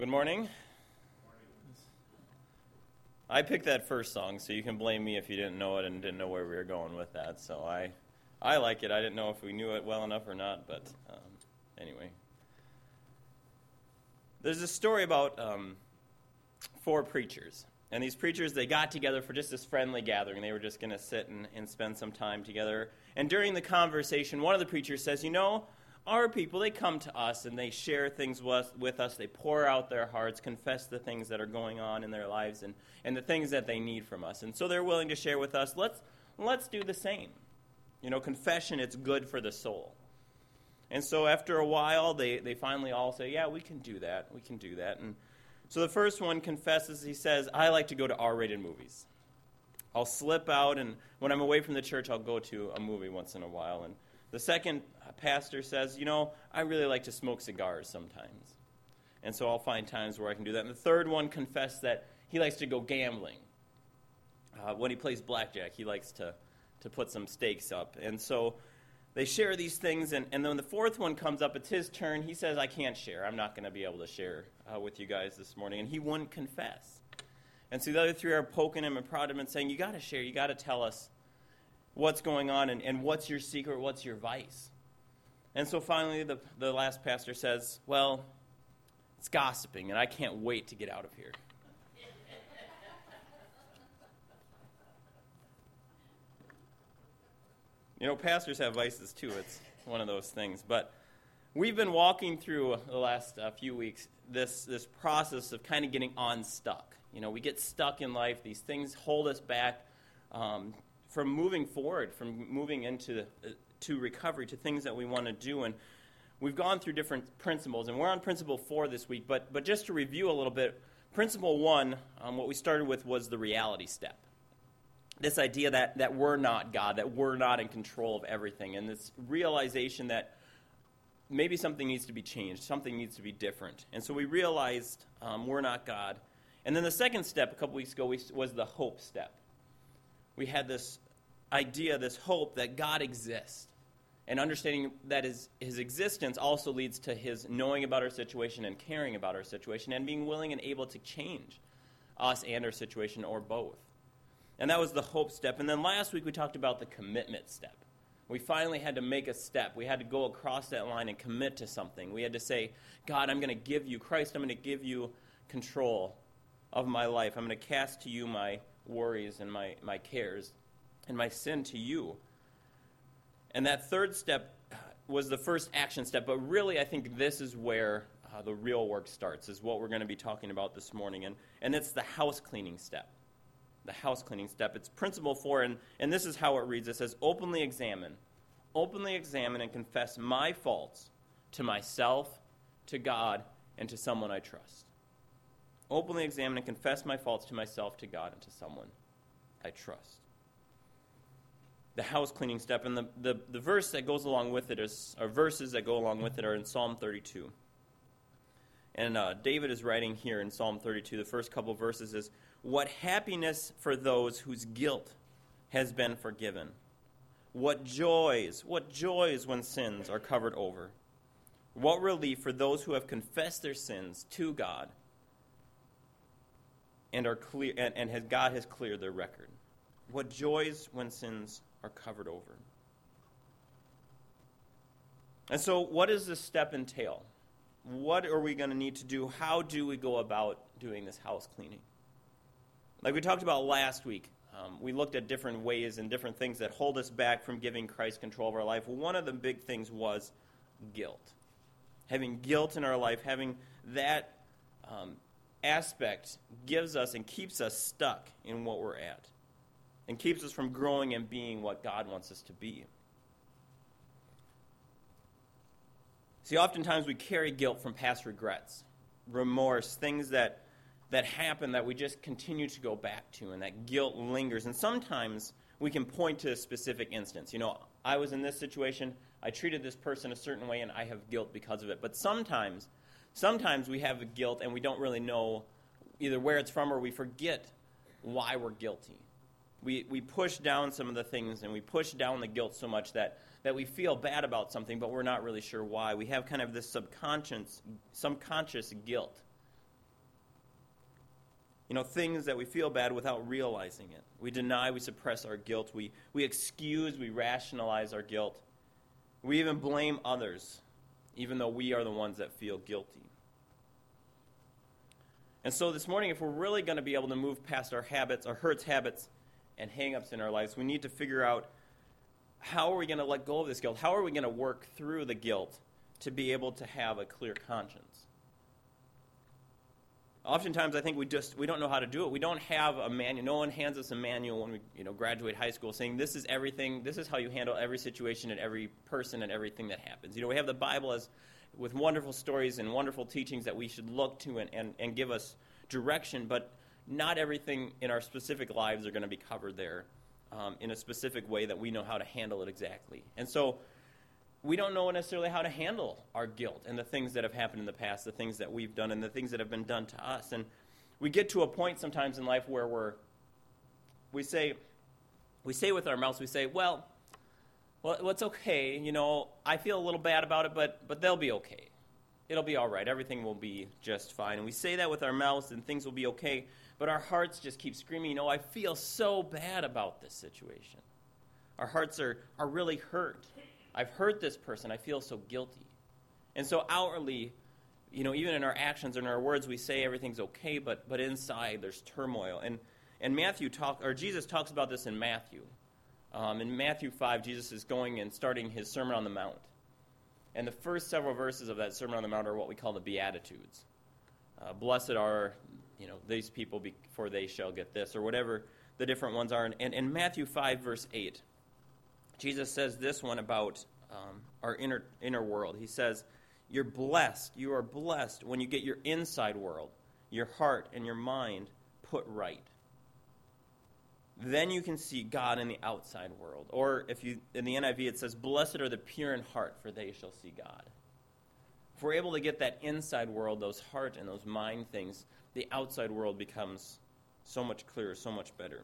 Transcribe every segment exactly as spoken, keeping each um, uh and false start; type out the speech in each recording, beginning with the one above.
Good morning. I picked that first song, so you can blame me if you didn't know it and didn't know where we were going with that. So I, I like it. I didn't know if we knew it well enough or not, but um, anyway. There's a story about um, four preachers. And these preachers, they got together for just this friendly gathering. They were just going to sit and, and spend some time together. And during the conversation, one of the preachers says, you know, our people, they come to us and they share things with, with us. They pour out their hearts, confess the things that are going on in their lives and, and the things that they need from us. And so they're willing to share with us. Let's, let's do the same. You know, confession, it's good for the soul. And so after a while, they, they finally all say, yeah, we can do that. We can do that. And so the first one confesses, he says, I like to go to R-rated movies. I'll slip out, and when I'm away from the church, I'll go to a movie once in a while. And the second pastor says, you know, I really like to smoke cigars sometimes. And so I'll find times where I can do that. And the third one confessed that he likes to go gambling. Uh, when he plays blackjack, he likes to, to put some stakes up. And so they share these things, and, and then the fourth one comes up. It's his turn. He says, I can't share. I'm not going to be able to share uh, with you guys this morning. And he wouldn't confess. And so the other three are poking him and prodding him and saying, you got to share. You got to tell us what's going on and, and what's your secret, what's your vice. And so finally the, the last pastor says, well, it's gossiping, and I can't wait to get out of here. You know, pastors have vices too. It's one of those things. But we've been walking through the last uh, few weeks this, this process of kind of getting unstuck. You know, we get stuck in life. These things hold us back um, from moving forward, from moving into uh, to recovery, to things that we want to do. And we've gone through different principles, and we're on principle four this week. But but just to review a little bit, principle one, um, what we started with was the reality step. This idea that, that we're not God, that we're not in control of everything, and this realization that maybe something needs to be changed, something needs to be different. And so we realized um, we're not God. And then the second step a couple weeks ago was the hope step. We had this idea, this hope that God exists, and understanding that his, his existence also leads to his knowing about our situation and caring about our situation and being willing and able to change us and our situation, or both. And that was the hope step. And then last week we talked about the commitment step. We finally had to make a step. We had to go across that line and commit to something. We had to say, God, I'm going to give you, Christ, I'm going to give you control of my life. I'm going to cast to you my worries and my, my cares and my sin to you. And that third step was the first action step, but really I think this is where uh, the real work starts, is what we're going to be talking about this morning. And, and it's the house cleaning step. The house cleaning step. It's principle four, and, and this is how it reads. It says, openly examine. Openly examine and confess my faults to myself, to God, and to someone I trust. Openly examine and confess my faults to myself, to God, and to someone I trust. The house cleaning step, and the, the, the verse that goes along with it is, or verses that go along with it are in Psalm thirty-two. And uh, David is writing here in Psalm thirty-two, the first couple verses is, what happiness for those whose guilt has been forgiven. What joys, what joys when sins are covered over. What relief for those who have confessed their sins to God and are clear, and, and has, God has cleared their record. What joys when sins are covered over. And so what does this step entail? What are we going to need to do? How do we go about doing this house cleaning? Like we talked about last week, um, we looked at different ways and different things that hold us back from giving Christ control of our life. One of the big things was guilt. Having guilt in our life, having that um, aspect gives us and keeps us stuck in what we're at, and keeps us from growing and being what God wants us to be. See, oftentimes we carry guilt from past regrets, remorse, things that that happen that we just continue to go back to, and that guilt lingers. And sometimes we can point to a specific instance. You know, I was in this situation, I treated this person a certain way, and I have guilt because of it. But sometimes, sometimes we have a guilt and we don't really know either where it's from, or we forget why we're guilty. We we push down some of the things, and we push down the guilt so much that, that we feel bad about something, but we're not really sure why. We have kind of this subconscious, subconscious guilt You know, things that we feel bad without realizing it. We deny, we suppress our guilt. We, we excuse, we rationalize our guilt. We even blame others, even though we are the ones that feel guilty. And so this morning, if we're really going to be able to move past our habits, our hurts, habits, and hang-ups in our lives, we need to figure out how are we going to let go of this guilt? How are we going to work through the guilt to be able to have a clear conscience? Oftentimes, I think we just we don't know how to do it. We don't have a manual. No one hands us a manual when we you know graduate high school saying this is everything. This is how you handle every situation and every person and everything that happens. You know, we have the Bible as with wonderful stories and wonderful teachings that we should look to and, and, and give us direction, but not everything in our specific lives are going to be covered there um, in a specific way that we know how to handle it exactly. And so we don't know necessarily how to handle our guilt and the things that have happened in the past, the things that we've done and the things that have been done to us. And we get to a point sometimes in life where we're, we say, we say with our mouths, we say, well, well, it's okay, you know, I feel a little bad about it, but but they'll be okay. It'll be all right. Everything will be just fine. And we say that with our mouths and things will be okay, but our hearts just keep screaming, you know, I feel so bad about this situation. Our hearts are, are really hurt. I've hurt this person. I feel so guilty. And so outwardly, you know, even in our actions and our words, we say everything's okay, but but inside there's turmoil. And and Matthew talk or Jesus talks about this in Matthew. Um, in Matthew five, Jesus is going and starting his Sermon on the Mount. And the first several verses of that Sermon on the Mount are what we call the Beatitudes. Uh, Blessed are, you know, these people, for they shall get this, or whatever the different ones are. And in Matthew five, verse eight, Jesus says this one about um, our inner inner world. He says, you're blessed, you are blessed when you get your inside world, your heart and your mind put right. Then you can see God in the outside world. Or if you in the N I V it says, blessed are the pure in heart, for they shall see God. If we're able to get that inside world, those heart and those mind things, the outside world becomes so much clearer, so much better.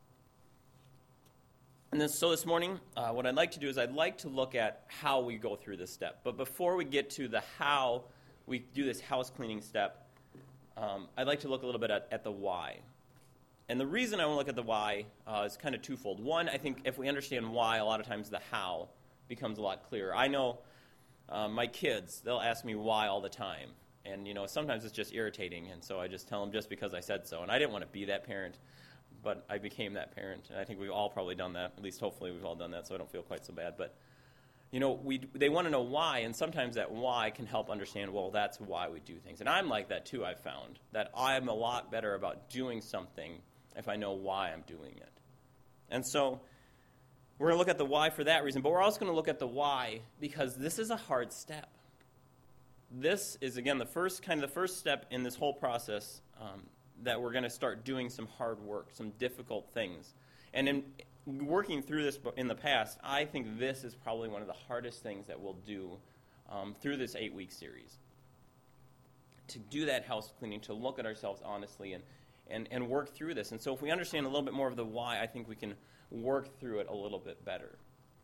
And this, so this morning, uh, what I'd like to do is I'd like to look at how we go through this step. But before we get to the how we do this house cleaning step, um, I'd like to look a little bit at, at the why. And the reason I want to look at the why uh, is kind of twofold. One, I think if we understand why, a lot of times the how becomes a lot clearer. I know uh, my kids, they'll ask me why all the time. And, you know, sometimes it's just irritating, and so I just tell them just because I said so. And I didn't want to be that parent, but I became that parent. And I think we've all probably done that. At least hopefully we've all done that, so I don't feel quite so bad. But, you know, we they want to know why, and sometimes that why can help understand, well, that's why we do things. And I'm like that, too, I've found, that I'm a lot better about doing something if I know why I'm doing it. And so we're going to look at the why for that reason, but we're also going to look at the why because this is a hard step. This is, again, the first kind of the first step in this whole process um, that we're going to start doing some hard work, some difficult things. And in working through this in the past, I think this is probably one of the hardest things that we'll do um, through this eight-week series. To do that house cleaning, to look at ourselves honestly and And, and work through this. And so if we understand a little bit more of the why, I think we can work through it a little bit better.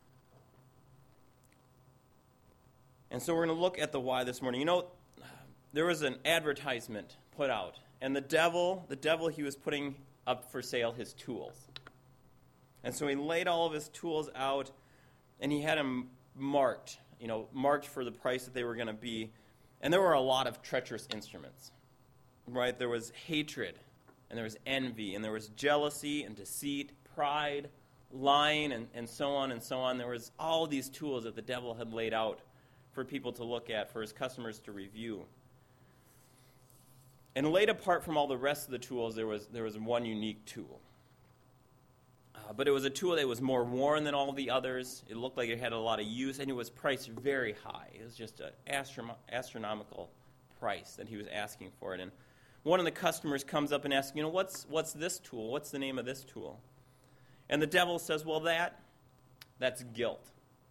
And so we're going to look at the why this morning. You know, there was an advertisement put out, and the devil, the devil, he was putting up for sale his tools. And so he laid all of his tools out, and he had them marked, you know, marked for the price that they were going to be. And there were a lot of treacherous instruments, right? There was hatred, and there was envy, and there was jealousy and deceit, pride, lying, and, and so on and so on. There was all these tools that the devil had laid out for people to look at, for his customers to review. And laid apart from all the rest of the tools, there was there was one unique tool. Uh, but it was a tool that was more worn than all the others. It looked like it had a lot of use, and it was priced very high. It was just an astro- astronomical price that he was asking for it. And one of the customers comes up and asks, you know, what's what's this tool? What's the name of this tool? And the devil says, well, that, that's guilt.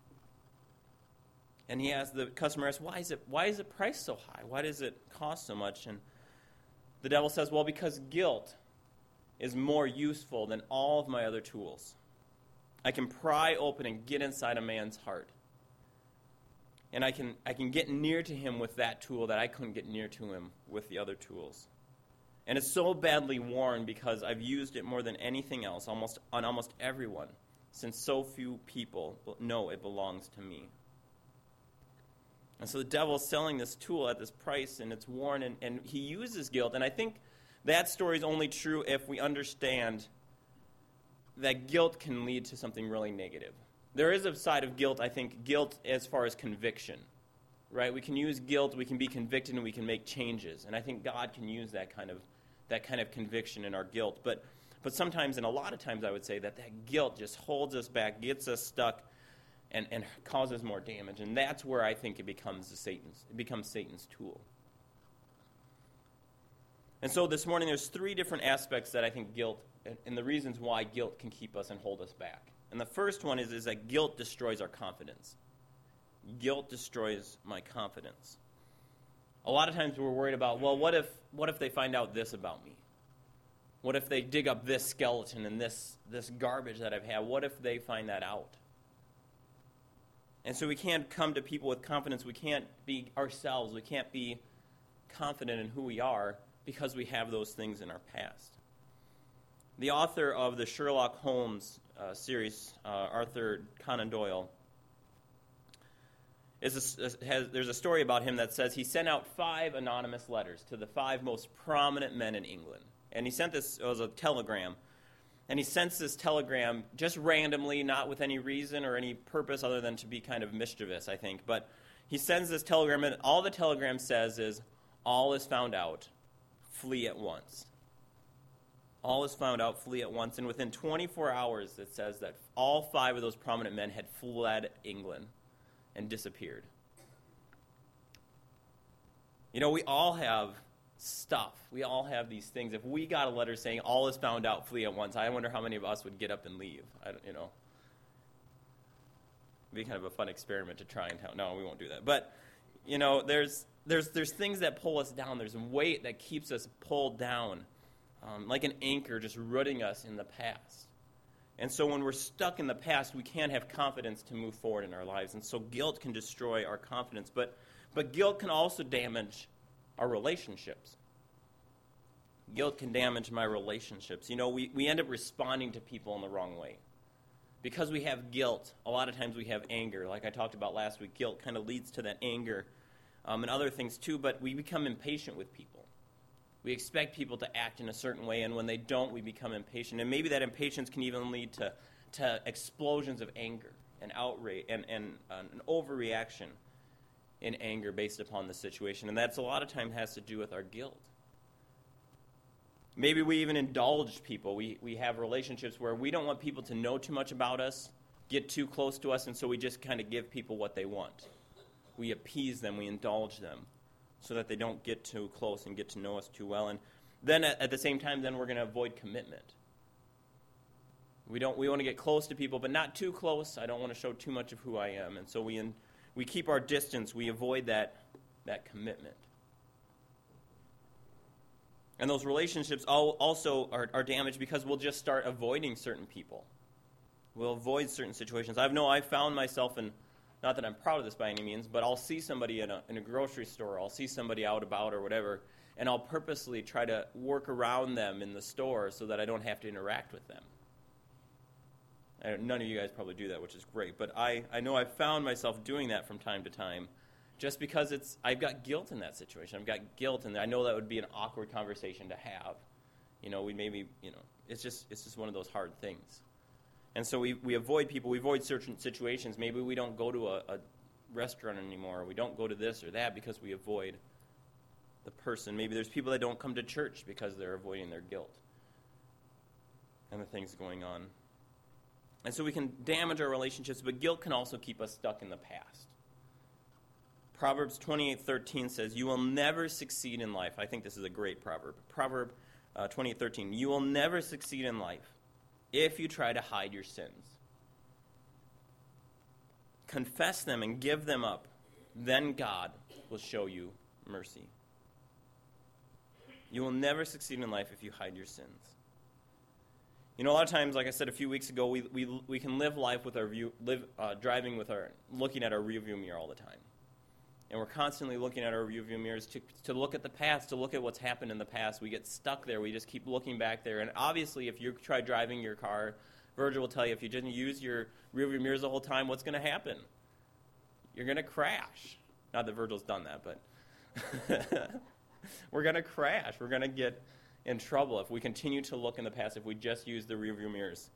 And he asks, the customer asks, why is it why is it priced so high? Why does it cost so much? And the devil says, well, because guilt is more useful than all of my other tools. I can pry open and get inside a man's heart. And I can I can get near to him with that tool that I couldn't get near to him with the other tools. And it's so badly worn because I've used it more than anything else, almost on almost everyone, since so few people know it belongs to me. And so the devil's selling this tool at this price, and it's worn, and, and he uses guilt. And I think that story is only true if we understand that guilt can lead to something really negative. There is a side of guilt, I think, guilt as far as conviction, right? We can use guilt, we can be convicted, and we can make changes. And I think God can use that kind of that kind of conviction in our guilt. But but sometimes, and a lot of times, I would say that that guilt just holds us back, gets us stuck, and, and causes more damage. And that's where I think it becomes the Satan's it becomes Satan's tool. And so this morning, there's three different aspects that I think guilt, and the reasons why guilt can keep us and hold us back. And the first one is, is that guilt destroys our confidence. Guilt destroys my confidence. A lot of times we're worried about, well, what if what if they find out this about me? What if they dig up this skeleton and this, this garbage that I've had? What if they find that out? And so we can't come to people with confidence. We can't be ourselves. We can't be confident in who we are because we have those things in our past. The author of the Sherlock Holmes uh, series, uh, Arthur Conan Doyle, is a, has, there's a story about him that says he sent out five anonymous letters to the five most prominent men in England. And he sent this, it was a telegram, and he sends this telegram just randomly, not with any reason or any purpose other than to be kind of mischievous, I think. But he sends this telegram, and all the telegram says is, all is found out, flee at once. All is found out, flee at once. And within twenty-four hours, it says that all five of those prominent men had fled England and disappeared. You know, we all have stuff. We all have these things. If we got a letter saying, all is found out, flee at once, I wonder how many of us would get up and leave. I don't, you know. It'd be kind of a fun experiment to try and tell. No, we won't do that. But, you know, there's there's there's things that pull us down. There's weight that keeps us pulled down, um, like an anchor just rooting us in the past. And so when we're stuck in the past, we can't have confidence to move forward in our lives. And so guilt can destroy our confidence. But but guilt can also damage our relationships. Guilt can damage my relationships. You know, we, we end up responding to people in the wrong way. Because we have guilt, a lot of times we have anger. Like I talked about last week, guilt kind of leads to that anger um, and other things too, but we become impatient with people. We expect people to act in a certain way, and when they don't, we become impatient. And maybe that impatience can even lead to, to explosions of anger and outrage and, and uh, an overreaction in anger based upon the situation. And that's a lot of time has to do with our guilt. Maybe we even indulge people. We we have relationships where we don't want people to know too much about us, get too close to us, and so we just kind of give people what they want. We appease them, we indulge them, so that they don't get too close and get to know us too well. And then at, at the same time, then we're going to avoid commitment. We don't. We want to get close to people, but not too close. I don't want to show too much of who I am, and so we in, we keep our distance. We avoid that that commitment. And those relationships all, also are, are damaged because we'll just start avoiding certain people. We'll avoid certain situations. I know I found myself in, not that I'm proud of this by any means, but I'll see somebody in a, in a grocery store, I'll see somebody out about or whatever, and I'll purposely try to work around them in the store so that I don't have to interact with them. I, none of you guys probably do that, which is great, but I, I know I've found myself doing that from time to time. Just because it's, I've got guilt in that situation. I've got guilt, and I know that would be an awkward conversation to have. You know, we maybe, you know, it's just it's just one of those hard things. And so we, we avoid people. We avoid certain situations. Maybe we don't go to a, a restaurant anymore. We don't go to this or that because we avoid the person. Maybe there's people that don't come to church because they're avoiding their guilt and the things going on. And so we can damage our relationships, but guilt can also keep us stuck in the past. Proverbs twenty-eight thirteen says, you will never succeed in life. I think this is a great proverb. Proverb uh, twenty-eight thirteen, you will never succeed in life if you try to hide your sins. Confess them and give them up. Then God will show you mercy. You will never succeed in life if you hide your sins. You know, a lot of times, like I said a few weeks ago, we we we can live life with our view, live uh, driving with our, looking at our rearview mirror all the time. And we're constantly looking at our rearview mirrors to, to look at the past, to look at what's happened in the past. We get stuck there. We just keep looking back there. And obviously, if you try driving your car, Virgil will tell you, if you didn't use your rearview mirrors the whole time, what's going to happen? You're going to crash. Not that Virgil's done that, but we're going to crash. We're going to get in trouble if we continue to look in the past, if we just use the rearview mirrors.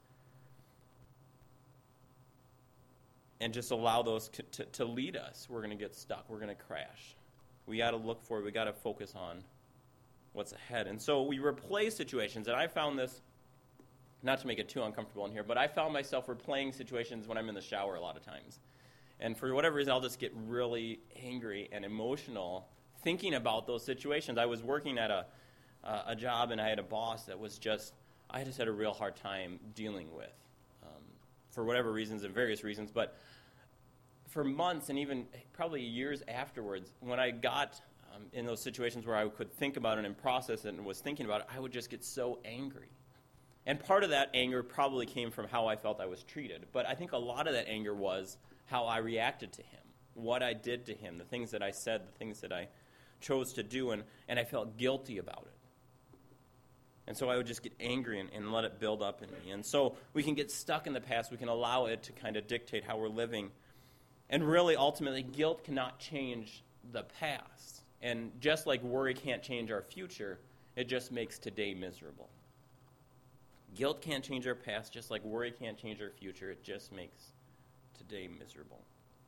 And just allow those to, to, to lead us. We're going to get stuck. We're going to crash. We got to look forward. We got to focus on what's ahead. And so we replay situations. And I found this, not to make it too uncomfortable in here, but I found myself replaying situations when I'm in the shower a lot of times. And for whatever reason, I'll just get really angry and emotional thinking about those situations. I was working at a uh, a job, and I had a boss that was just, I just had a real hard time dealing with. Um, for whatever reasons and various reasons, but for months and even probably years afterwards, when I got um, in those situations where I could think about it and process it and was thinking about it, I would just get so angry. And part of that anger probably came from how I felt I was treated, but I think a lot of that anger was how I reacted to him, what I did to him, the things that I said, the things that I chose to do, and, and I felt guilty about it. And so I would just get angry and, and let it build up in me. And so we can get stuck in the past. We can allow it to kind of dictate how we're living. And really, ultimately, guilt cannot change the past. And just like worry can't change our future, it just makes today miserable. Guilt can't change our past, just like worry can't change our future. It just makes today miserable.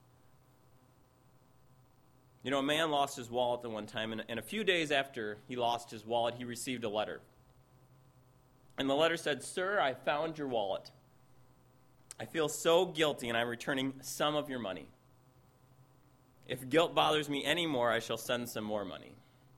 You know, a man lost his wallet the one time, and, and a few days after he lost his wallet, he received a letter. And the letter said, "Sir, I found your wallet. I feel so guilty, and I'm returning some of your money. If guilt bothers me anymore, I shall send some more money."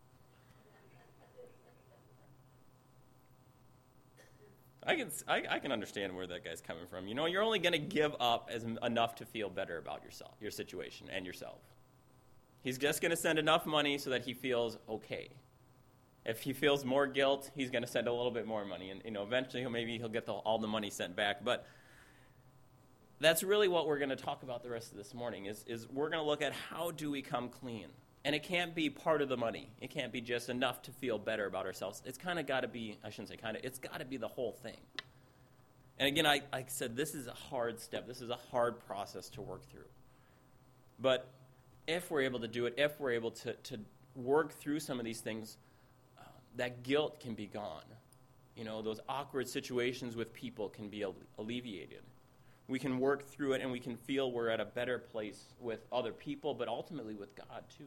I can I, I can understand where that guy's coming from. You know, you're only going to give up as enough to feel better about yourself, your situation, and yourself. He's just going to send enough money so that he feels okay. If he feels more guilt, he's going to send a little bit more money, and you know, eventually he'll, maybe he'll get the, all the money sent back. But that's really what we're going to talk about the rest of this morning. Is is we're going to look at how do we come clean, and it can't be part of the money. It can't be just enough to feel better about ourselves. It's kind of got to be. I shouldn't say kind of. It's got to be the whole thing. And again, I, like I said, this is a hard step. This is a hard process to work through. But if we're able to do it, if we're able to to work through some of these things, that guilt can be gone. You know, those awkward situations with people can be alleviated. We can work through it, and we can feel we're at a better place with other people, but ultimately with God too.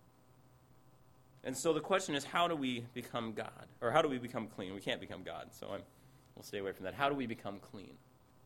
And so the question is, how do we become God? Or how do we become clean? We can't become God, so I'm, we'll stay away from that. How do we become clean?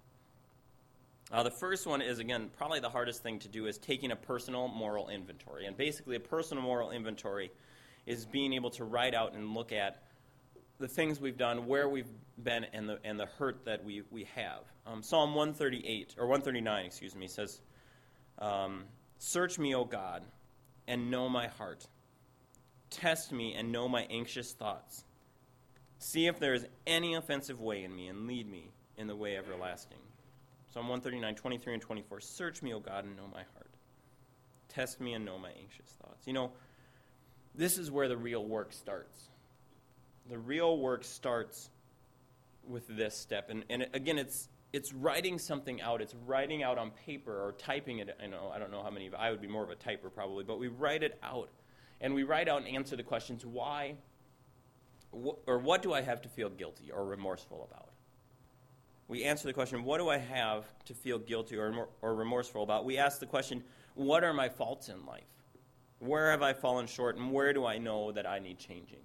Uh, the first one is, again, probably the hardest thing to do is taking a personal moral inventory. And basically a personal moral inventory is being able to write out and look at the things we've done, where we've been, and the and the hurt that we we have. Um, Psalm one thirty-eight, or one thirty-nine, excuse me, says, um, "Search me, O God, and know my heart. Test me and know my anxious thoughts. See if there is any offensive way in me, and lead me in the way everlasting." Psalm one thirty-nine, twenty-three and twenty-four, "Search me, O God, and know my heart. Test me and know my anxious thoughts." You know, this is where the real work starts. The real work starts with this step. And, and again, it's it's writing something out. It's writing out on paper or typing it. I know I don't know how many of I would be more of a typer probably, but we write it out. And we write out and answer the questions, why, wh- or what do I have to feel guilty or remorseful about? We answer the question, what do I have to feel guilty or, or remorseful about? We ask the question, what are my faults in life? Where have I fallen short, and where do I know that I need changing?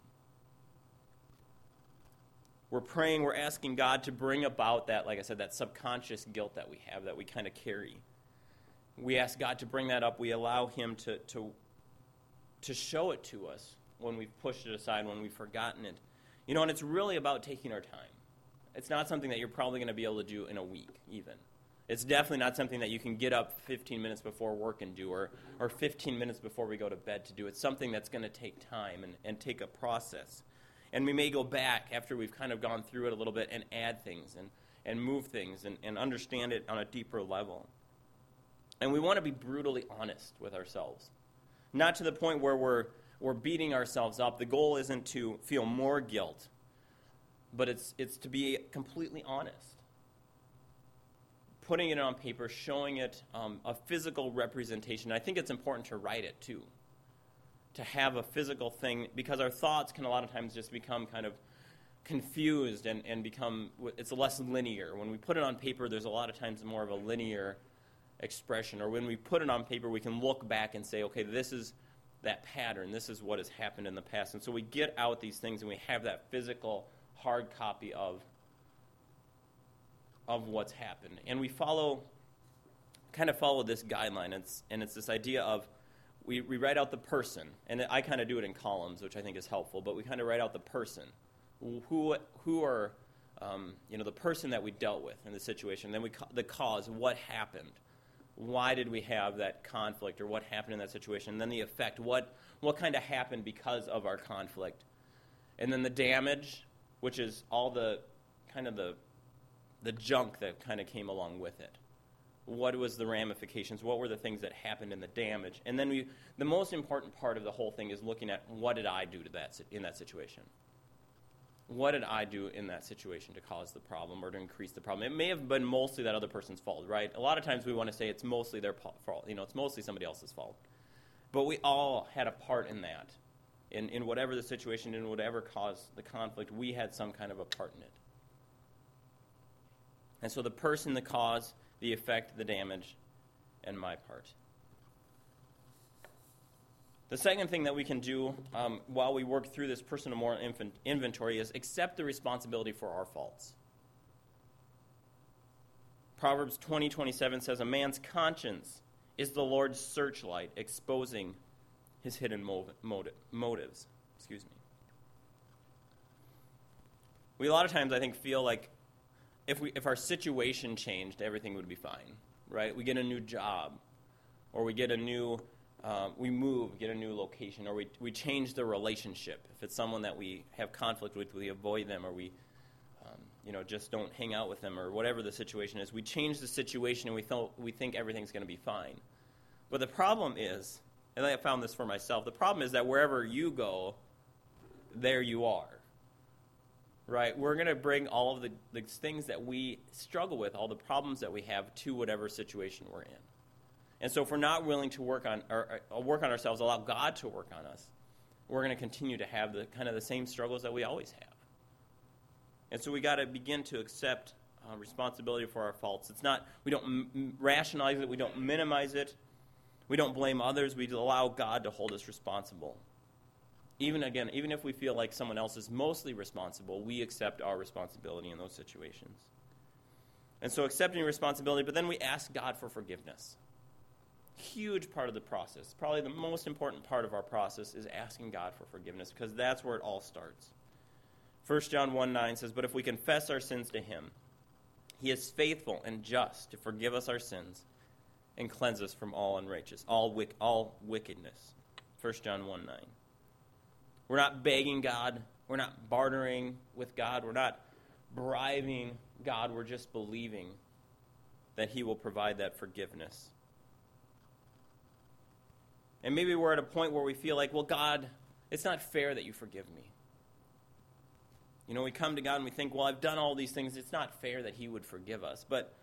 We're praying, we're asking God to bring about that, like I said, that subconscious guilt that we have, that we kind of carry. We ask God to bring that up. We allow Him to, to, to show it to us when we've pushed it aside, when we've forgotten it. You know, and it's really about taking our time. It's not something that you're probably going to be able to do in a week, even. It's definitely not something that you can get up fifteen minutes before work and do, or, or fifteen minutes before we go to bed to do. It's something that's going to take time and, and take a process. And we may go back after we've kind of gone through it a little bit and add things and, and move things and, and understand it on a deeper level. And we want to be brutally honest with ourselves. Not to the point where we're, we're beating ourselves up. The goal isn't to feel more guilt, but it's, it's to be completely honest. Putting it on paper, showing it um, a physical representation. I think it's important to write it, too. To have a physical thing, because our thoughts can a lot of times just become kind of confused and, and become, it's less linear. When we put it on paper, there's a lot of times more of a linear expression. Or when we put it on paper, we can look back and say, okay, this is that pattern. This is what has happened in the past. And so we get out these things and we have that physical, hard copy of of what's happened. And we follow, kind of follow this guideline. It's, and it's this idea of, we, we write out the person. And I kind of do it in columns, which I think is helpful. But we kind of write out the person. Who who are, um, you know, the person that we dealt with in the situation. Then we ca- the cause, what happened. Why did we have that conflict, or what happened in that situation? And then the effect, what what kind of happened because of our conflict. And then the damage, which is all the kind of the the junk that kind of came along with it. What was the ramifications? What were the things that happened in the damage? And then we, the most important part of the whole thing is looking at, what did I do to that in that situation? What did I do in that situation to cause the problem or to increase the problem? It may have been mostly that other person's fault, right? A lot of times we want to say it's mostly their fault. You know, it's mostly somebody else's fault. But we all had a part in that. In, in whatever the situation, in whatever caused the conflict, we had some kind of a part in it. And so the person, the cause, the effect, the damage, and my part. The second thing that we can do um, while we work through this personal moral infant inventory is accept the responsibility for our faults. Proverbs twenty twenty-seven says, a man's conscience is the Lord's searchlight, exposing his hidden motive, motive, motives. Excuse me. We a lot of times, I think, feel like if we if our situation changed, everything would be fine, right? We get a new job, or we get a new, uh, we move, get a new location, or we we change the relationship. If it's someone that we have conflict with, we avoid them, or we, um, you know, just don't hang out with them, or whatever the situation is. We change the situation, and we th- we think everything's going to be fine. But the problem is, and I found this for myself, the problem is that wherever you go, there you are. Right? We're going to bring all of the, the things that we struggle with, all the problems that we have, to whatever situation we're in. And so if we're not willing to work on or, or work on ourselves, allow God to work on us, we're going to continue to have the kind of the same struggles that we always have. And so we got to begin to accept uh, responsibility for our faults. It's not, we don't m- rationalize it, we don't minimize it, we don't blame others, we allow God to hold us responsible. Even again, even if we feel like someone else is mostly responsible, we accept our responsibility in those situations. And so accepting responsibility, but then we ask God for forgiveness. Huge part of the process. Probably the most important part of our process is asking God for forgiveness, because that's where it all starts. First John one nine says, but if we confess our sins to him, he is faithful and just to forgive us our sins and cleanse us from all unrighteousness, all, wick, all wickedness. First John one nine. We're not begging God. We're not bartering with God. We're not bribing God. We're just believing that he will provide that forgiveness. And maybe we're at a point where we feel like, well, God, it's not fair that you forgive me. You know, we come to God and we think, well, I've done all these things. It's not fair that he would forgive us. But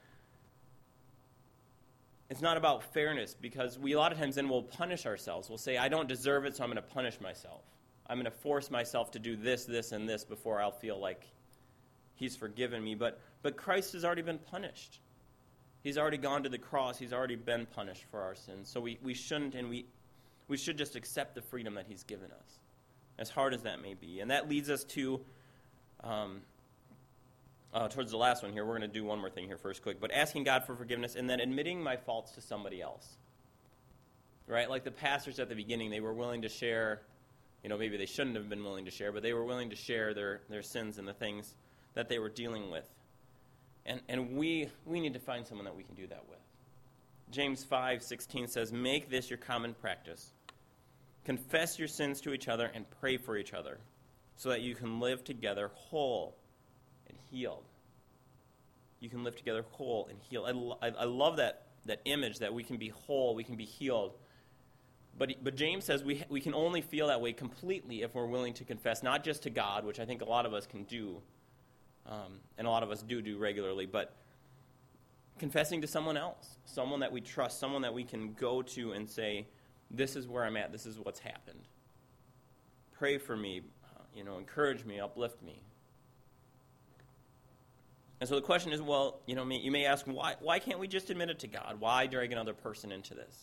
it's not about fairness, because we a lot of times then we'll punish ourselves. We'll say, I don't deserve it, so I'm going to punish myself. I'm going to force myself to do this, this, and this before I'll feel like he's forgiven me. But but Christ has already been punished. He's already gone to the cross. He's already been punished for our sins. So we, we shouldn't, and we we should just accept the freedom that he's given us, as hard as that may be. And that leads us to, um, uh, towards the last one here. We're going to do one more thing here first quick. But asking God for forgiveness and then admitting my faults to somebody else. Right? Like the pastors at the beginning, they were willing to share. You know, maybe they shouldn't have been willing to share, but they were willing to share their, their sins and the things that they were dealing with. And and we we need to find someone that we can do that with. James five sixteen says, make this your common practice. Confess your sins to each other and pray for each other, so that you can live together whole and healed. You can live together whole and healed. I, I, I love that, that image that we can be whole, we can be healed. But, but James says we, we can only feel that way completely if we're willing to confess, not just to God, which I think a lot of us can do, um, and a lot of us do do regularly, but confessing to someone else, someone that we trust, someone that we can go to and say, this is where I'm at, this is what's happened. Pray for me, uh, you know, encourage me, uplift me. And so the question is, well, you know, you may ask, why, why can't we just admit it to God? Why drag another person into this?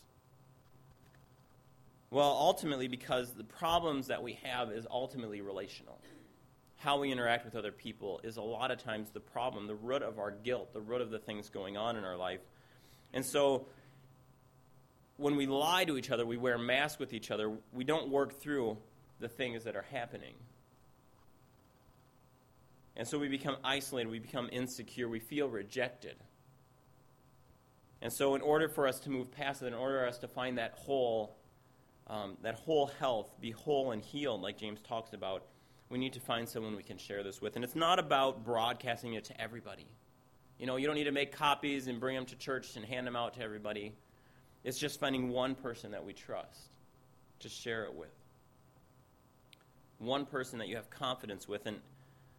Well, ultimately, because the problems that we have is ultimately relational. How we interact with other people is a lot of times the problem, the root of our guilt, the root of the things going on in our life. And so when we lie to each other, we wear masks with each other, we don't work through the things that are happening. And so we become isolated, we become insecure, we feel rejected. And so in order for us to move past it, in order for us to find that whole Um, that whole health, be whole and healed, like James talks about, we need to find someone we can share this with. And it's not about broadcasting it to everybody. You know, you don't need to make copies and bring them to church and hand them out to everybody. It's just finding one person that we trust to share it with. One person that you have confidence with, and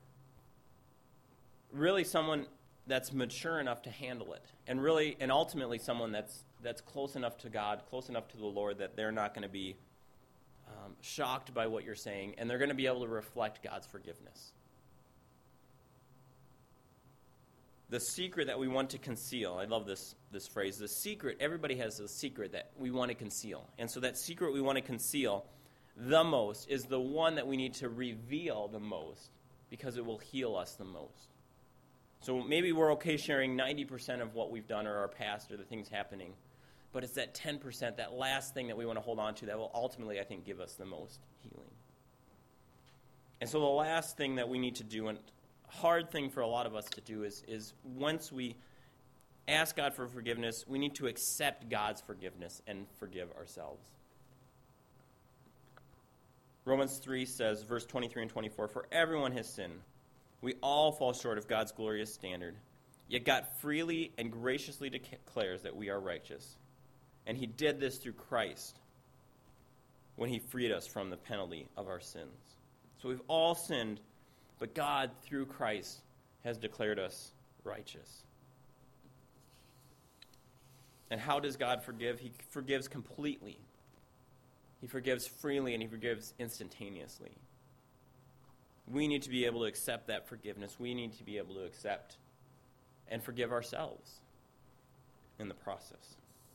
really someone that's mature enough to handle it. And really, and ultimately someone that's that's close enough to God, close enough to the Lord, that they're not going to be um, shocked by what you're saying, and they're going to be able to reflect God's forgiveness. The secret that we want to conceal, I love this, this phrase, the secret, everybody has a secret that we want to conceal. And so that secret we want to conceal the most is the one that we need to reveal the most, because it will heal us the most. So maybe we're okay sharing ninety percent of what we've done or our past or the things happening, but it's that ten percent, that last thing that we want to hold on to that will ultimately, I think, give us the most healing. And so the last thing that we need to do, and hard thing for a lot of us to do, is, is once we ask God for forgiveness, we need to accept God's forgiveness and forgive ourselves. Romans three says, verse twenty-three and twenty-four, "For everyone has sinned. We all fall short of God's glorious standard. Yet God freely and graciously declares that we are righteous. And he did this through Christ when he freed us from the penalty of our sins." So we've all sinned, but God, through Christ, has declared us righteous. And how does God forgive? He forgives completely. He forgives freely, and he forgives instantaneously. We need to be able to accept that forgiveness. We need to be able to accept and forgive ourselves in the process.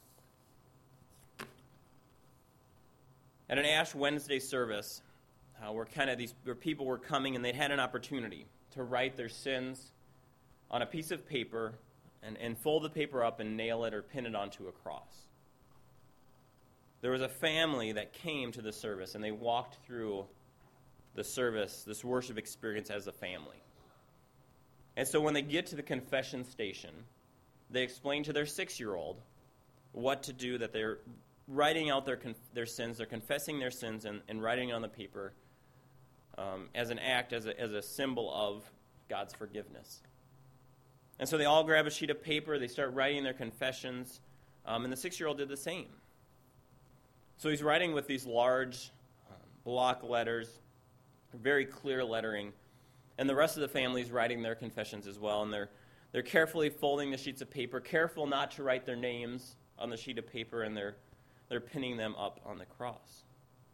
At an Ash Wednesday service, uh, where kind of these where people were coming and they had an opportunity to write their sins on a piece of paper and, and fold the paper up and nail it or pin it onto a cross. There was a family that came to the service, and they walked through the service, this worship experience as a family. And so when they get to the confession station, they explain to their six-year-old what to do, that they're writing out their con- their sins, they're confessing their sins and, and writing it on the paper um, as an act, as a, as a symbol of God's forgiveness. And so they all grab a sheet of paper, they start writing their confessions, um, and the six-year-old did the same. So he's writing with these large um, block letters, very clear lettering, and the rest of the family is writing their confessions as well, and they're they're carefully folding the sheets of paper, careful not to write their names on the sheet of paper, and they're they're pinning them up on the cross.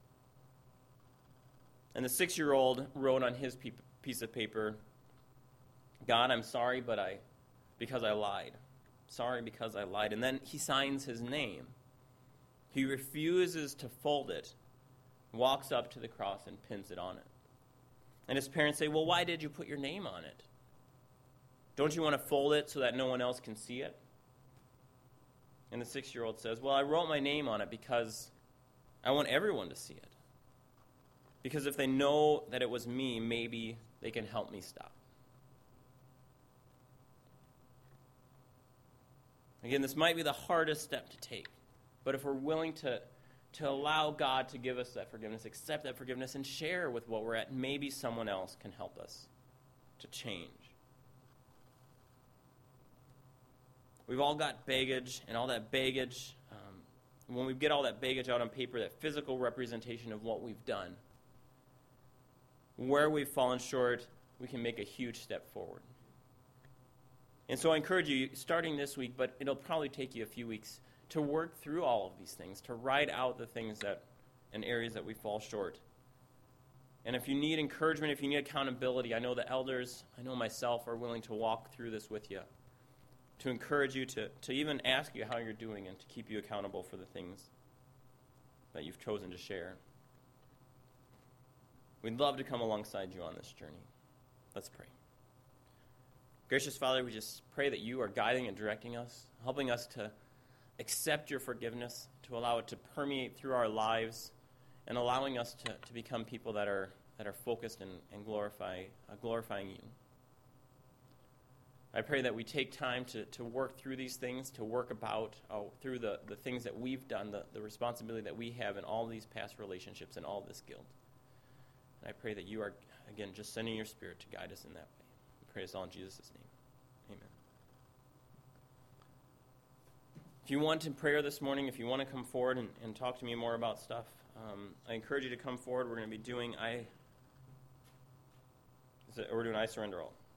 And the six-year-old wrote on his pe- piece of paper, "God, I'm sorry, but I, because I lied. Sorry because I lied." And then he signs his name. He refuses to fold it, walks up to the cross and pins it on it. And his parents say, "Well, why did you put your name on it? Don't you want to fold it so that no one else can see it?" And the six-year-old says, "Well, I wrote my name on it because I want everyone to see it. Because if they know that it was me, maybe they can help me stop." Again, this might be the hardest step to take. But if we're willing to, to allow God to give us that forgiveness, accept that forgiveness, and share with what we're at, maybe someone else can help us to change. We've all got baggage, and all that baggage um, when we get all that baggage out on paper, that physical representation of what we've done, where we've fallen short, we can make a huge step forward. And so I encourage you, starting this week, but it'll probably take you a few weeks, to work through all of these things, to write out the things that and areas that we fall short. And if you need encouragement, if you need accountability, I know the elders, I know myself, are willing to walk through this with you, to encourage you, to, to even ask you how you're doing and to keep you accountable for the things that you've chosen to share. We'd love to come alongside you on this journey. Let's pray. Gracious Father, we just pray that you are guiding and directing us, helping us to accept your forgiveness, to allow it to permeate through our lives, and allowing us to, to become people that are that are focused and, and glorify uh, glorifying you. I pray that we take time to, to work through these things, to work about oh, through the, the things that we've done, the, the responsibility that we have in all these past relationships and all this guilt. And I pray that you are, again, just sending your Spirit to guide us in that way. We pray this all in Jesus' name. Amen. If you want in prayer this morning, if you want to come forward and, and talk to me more about stuff, um, I encourage you to come forward. We're going to be doing I. Is it, we're doing I Surrender All.